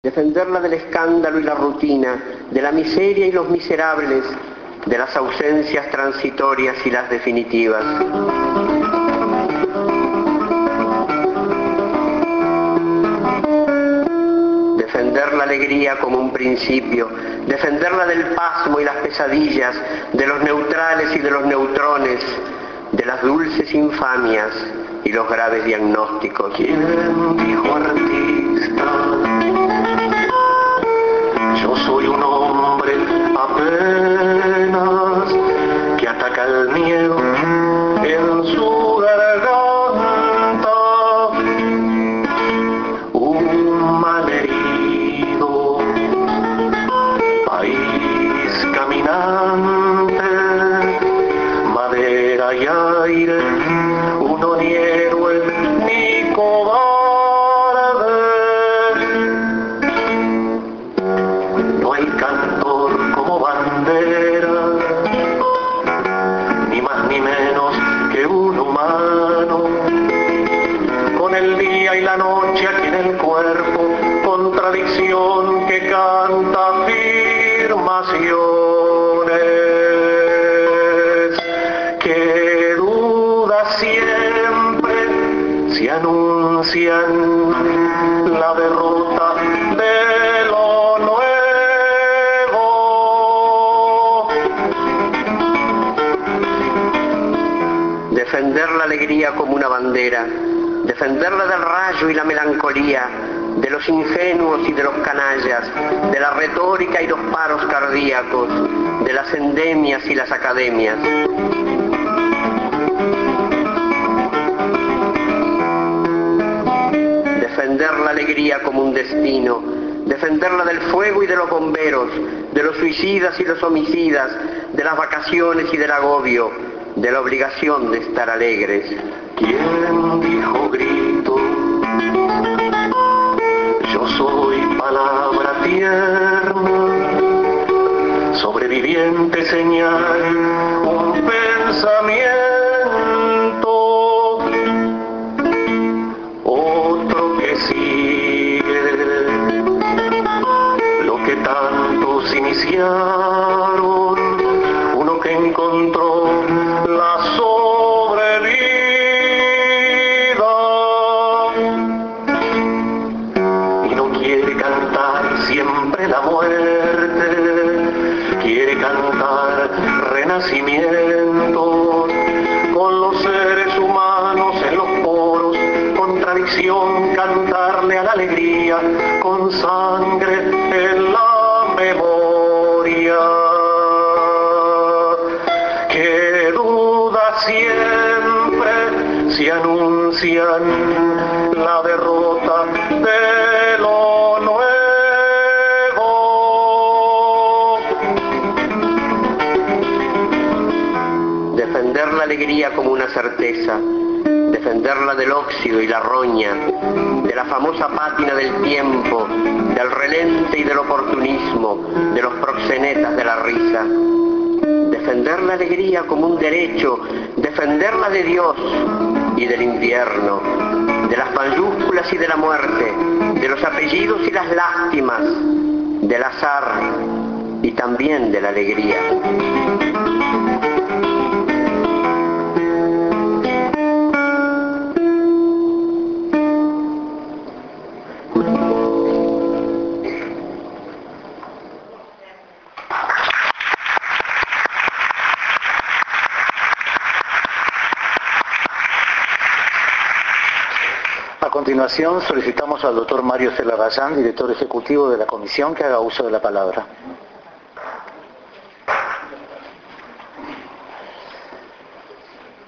defenderla del escándalo y la rutina, de la miseria y los miserables, de las ausencias transitorias y las definitivas. Defender la alegría como un principio, defenderla del pasmo y las pesadillas, de los neutrales y de los neutrones, de las dulces infamias y los graves diagnósticos. ¿Quién dijo artista? Yo soy un hombre apenas que ataca el miedo en su garganta, un malherido país caminante, madera y aire, uno ni héroe ni cobarde. No hay cantor como bandera, ni más ni menos que un humano, con el día y la noche aquí en el cuerpo, contradicción que canta afirmaciones, que duda siempre si anuncian la derrota de lo nuevo. Defender la alegría como una bandera, defenderla del rayo y la melancolía, de los ingenuos y de los canallas, de la retórica y los paros cardíacos, de las endemias y las academias. Defender la alegría como un destino, defenderla del fuego y de los bomberos, de los suicidas y los homicidas, de las vacaciones y del agobio, de la obligación de estar alegres. ¿Quién dijo grito? Yo soy palabra tierna, sobreviviente señal, un pensamiento, otro que sigue lo que tantos iniciaron, uno que encontró la sobrevida y no quiere cantar siempre la muerte, quiere cantar renacimiento con los seres humanos en los poros, contradicción, cantarle a la alegría con sangre en la memoria, que duda siempre si anuncian la derrota de lo nuevo. Defender la alegría como una certeza, defenderla del óxido y la roña, de la famosa pátina del tiempo, del relente y del oportunismo, de los proxenetas de la risa. Defender la alegría como un derecho, defenderla de Dios y del infierno, de las mayúsculas y de la muerte, de los apellidos y las lástimas, del azar y también de la alegría. A continuación solicitamos al doctor Mario Cela Gallán, director ejecutivo de la comisión, que haga uso de la palabra.